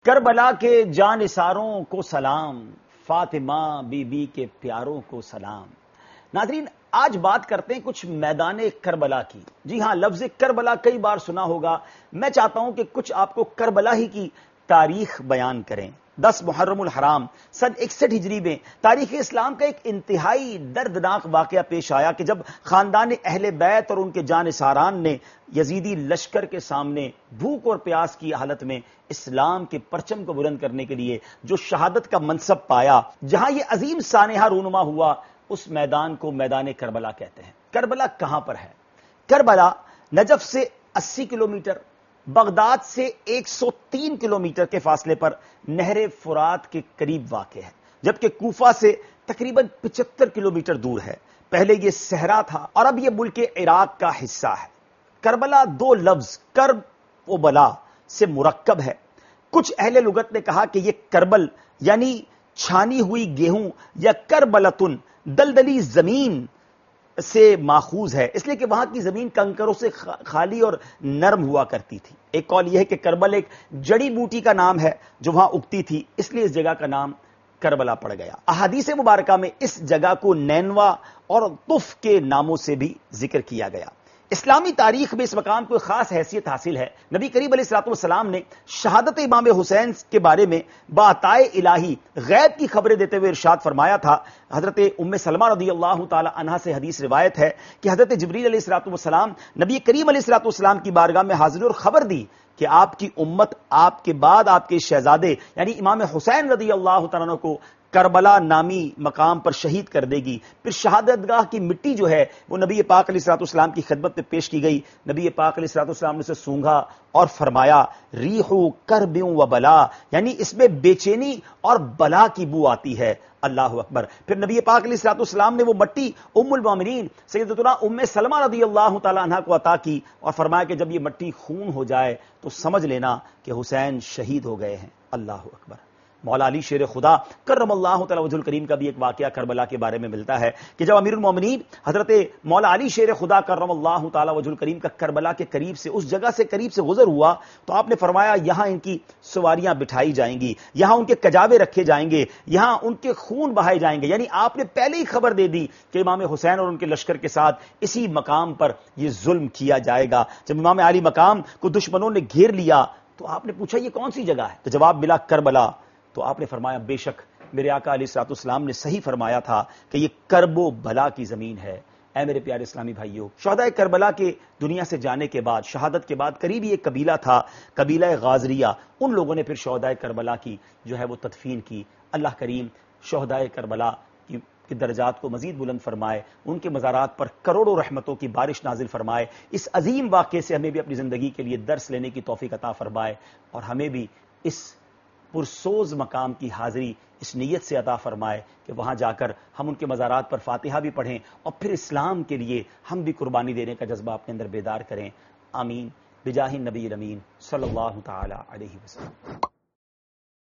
کربلا کے جانثاروں کو سلام، فاطمہ بی بی کے پیاروں کو سلام۔ ناظرین، آج بات کرتے ہیں کچھ میدان کربلا کی۔ جی ہاں، لفظ کربلا کئی بار سنا ہوگا۔ میں چاہتا ہوں کہ کچھ آپ کو کربلا ہی کی تاریخ بیان کریں۔ 10 محرم الحرام سن 61 ہجری میں تاریخ اسلام کا ایک انتہائی دردناک واقعہ پیش آیا کہ جب خاندان اہل بیت اور ان کے جانثاران نے یزیدی لشکر کے سامنے بھوک اور پیاس کی حالت میں اسلام کے پرچم کو بلند کرنے کے لیے جو شہادت کا منصب پایا، جہاں یہ عظیم سانحہ رونما ہوا، اس میدان کو میدان کربلا کہتے ہیں۔ کربلا کہاں پر ہے؟ کربلا نجف سے 80 کلومیٹر، بغداد سے 103 کلومیٹر کے فاصلے پر نہر فرات کے قریب واقع ہے، جبکہ کوفہ سے تقریباً 75 کلومیٹر دور ہے۔ پہلے یہ صحرا تھا اور اب یہ ملک عراق کا حصہ ہے۔ کربلا 2 لفظ کرب و بلا سے مرکب ہے۔ کچھ اہل لغت نے کہا کہ یہ کربل یعنی چھانی ہوئی گیہوں یا کربلتن دلدلی زمین سے ماخوذ ہے، اس لیے کہ وہاں کی زمین کنکروں سے خالی اور نرم ہوا کرتی تھی۔ ایک قول یہ ہے کہ کربل ایک جڑی بوٹی کا نام ہے جو وہاں اگتی تھی، اس لیے اس جگہ کا نام کربلا پڑ گیا۔ احادیث مبارکہ میں اس جگہ کو نینوا اور طف کے ناموں سے بھی ذکر کیا گیا۔ اسلامی تاریخ میں اس مقام کو خاص حیثیت حاصل ہے۔ نبی کریم علیہ الصلوۃ والسلام نے شہادت امام حسین کے بارے میں بعطائے الہی غیب کی خبریں دیتے ہوئے ارشاد فرمایا تھا۔ حضرت ام سلمہ رضی اللہ تعالی عنہا سے حدیث روایت ہے کہ حضرت جبریل علیہ الصلوۃ والسلام نبی کریم علیہ الصلوۃ والسلام کی بارگاہ میں حاضر اور خبر دی کہ آپ کی امت آپ کے بعد آپ کے شہزادے یعنی امام حسین رضی اللہ تعالیٰ عنہ کو کربلا نامی مقام پر شہید کر دے گی۔ پھر شہادت گاہ کی مٹی جو ہے وہ نبی پاک علیہ الصلوۃ والسلام کی خدمت میں پیش کی گئی۔ نبی پاک علیہ الصلوۃ والسلام نے اسے سونگھا اور فرمایا ریحو کرب و بلا، یعنی اس میں بے چینی اور بلا کی بو آتی ہے۔ اللہ اکبر۔ پھر نبی پاک علیہ الصلوۃ والسلام نے وہ مٹی ام المومنین سیدتنا ام سلمہ رضی اللہ تعالی عنہا کو عطا کی اور فرمایا کہ جب یہ مٹی خون ہو جائے تو سمجھ لینا کہ حسین شہید ہو گئے ہیں۔ اللہ اکبر۔ مولا علی شیر خدا کرم اللہ تعالی وجہ الکریم کا بھی ایک واقعہ کربلا کے بارے میں ملتا ہے کہ جب امیر المومنین حضرت مولا علی شیر خدا کرم اللہ تعالی وجہ الکریم کا کربلا کے قریب سے اس جگہ سے قریب سے گزر ہوا تو آپ نے فرمایا یہاں ان کی سواریاں بٹھائی جائیں گی، یہاں ان کے کجاوے رکھے جائیں گے، یہاں ان کے خون بہائے جائیں گے، یعنی آپ نے پہلے ہی خبر دے دی کہ امام حسین اور ان کے لشکر کے ساتھ اسی مقام پر یہ ظلم کیا جائے گا۔ جب امام علی مقام کو دشمنوں نے گھیر لیا تو آپ نے پوچھا یہ کون سی جگہ ہے؟ تو جواب ملا کربلا۔ تو آپ نے فرمایا بے شک میرے آقا علیہ الصلوۃ والسلام نے صحیح فرمایا تھا کہ یہ کرب و بلا کی زمین ہے۔ اے میرے پیارے اسلامی بھائیوں، شہداء کربلا کے دنیا سے جانے کے بعد، شہادت کے بعد قریبی ایک قبیلہ تھا، قبیلہ غازریہ، ان لوگوں نے پھر شہداء کربلا کی جو ہے وہ تدفین کی۔ اللہ کریم شہداء کربلا کی درجات کو مزید بلند فرمائے، ان کے مزارات پر کروڑوں رحمتوں کی بارش نازل فرمائے، اس عظیم واقعے سے ہمیں بھی اپنی زندگی کے لیے درس لینے کی توفیق عطا فرمائے اور ہمیں بھی اس پرسوز مقام کی حاضری اس نیت سے عطا فرمائے کہ وہاں جا کر ہم ان کے مزارات پر فاتحہ بھی پڑھیں اور پھر اسلام کے لیے ہم بھی قربانی دینے کا جذبہ اپنے اندر بیدار کریں۔ آمین بجاہ النبی الامین صلی اللہ تعالی علیہ وسلم۔